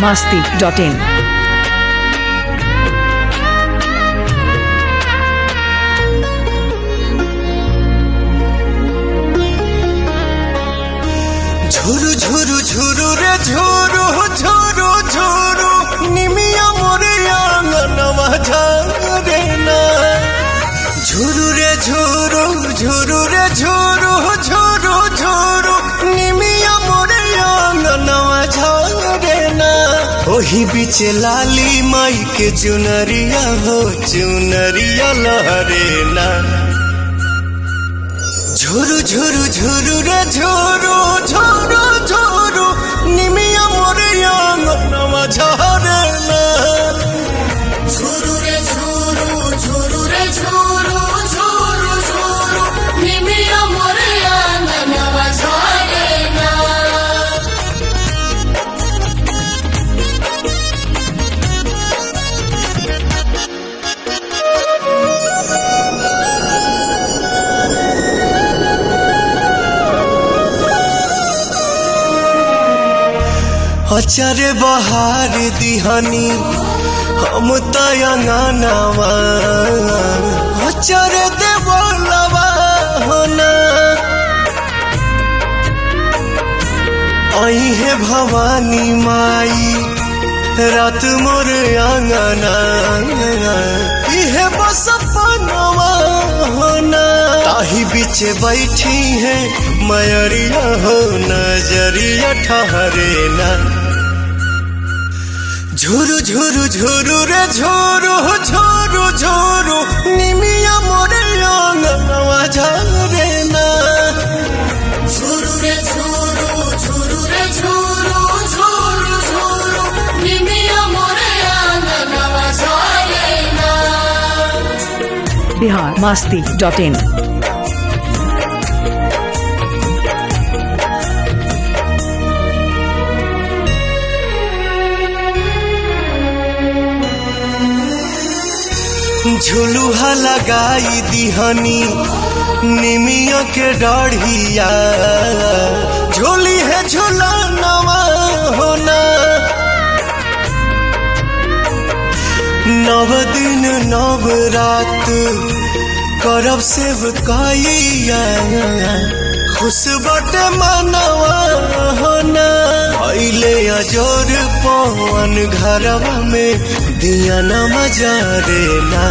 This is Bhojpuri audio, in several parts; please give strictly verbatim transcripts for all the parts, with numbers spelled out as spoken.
masti dot in. झुरु झुरु झुरु रे झुरु झुरु झुरु निमिया मोरे आंगनवा झारे ना। झुरु रे झुरु झुरु रे झुरु झुरु झुरु निमिया मोरे आंगनवा झारे ना। ओही बीच लाली माई के चुनरिया हो चुनरिया लहरे ना। झुरु झुरु झुरु रे झुरु झुरु झुरु निमिया मोरे आंगनवा झारे ना। झुरु रे झुरु झुरु रे झुरु झुरु झुरु निमिया मोरे आंगनवा झारे ना। अचारे बहार दिहानी हम तयंगनवा अचारे देवलवा होना। आई है भवानी माई रात मोर आंगना इहे बस पनवा होना। ताही बीच बैठी है मयरिया हो नजरिया ठहरे ना। झुरु झुरु झुरु रे झुरु झुरु झुरु निमिया मोरे आंगनवा झारे ना। झुरु रे झुरु झुरु रे झुरु झुरु झुरु निमिया मोरे आंगनवा झारे ना। Bihar masti dot in. झुलुहा लगाई दिहनी निमिया के डाढ़िया झोली है झुलनवा होना। नव दिन नव रात करब सेवकाइया खुश बटे मनवा होना। अइले अजोर पवन घरवा में दिया न मजारे ना।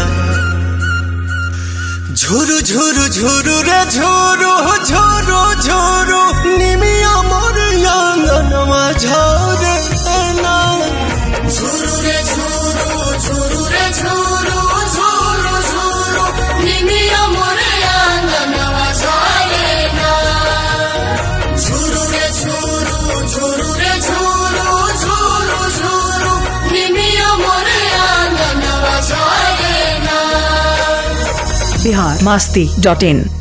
झुरु झुरु झुरु रे झुरु झुरु झुरु निमिया मोर आंगनवा झारे ना। झुरु रे झुरु झुरु रे झुरु झुरु झुरु निमिया मोरे आंगनवा झारे ना। झुरु रे झुरु झुरु रे झुरु झुरु झुरु निमिया मोरे आंगनवा झारे ना। Bihar masti dot in.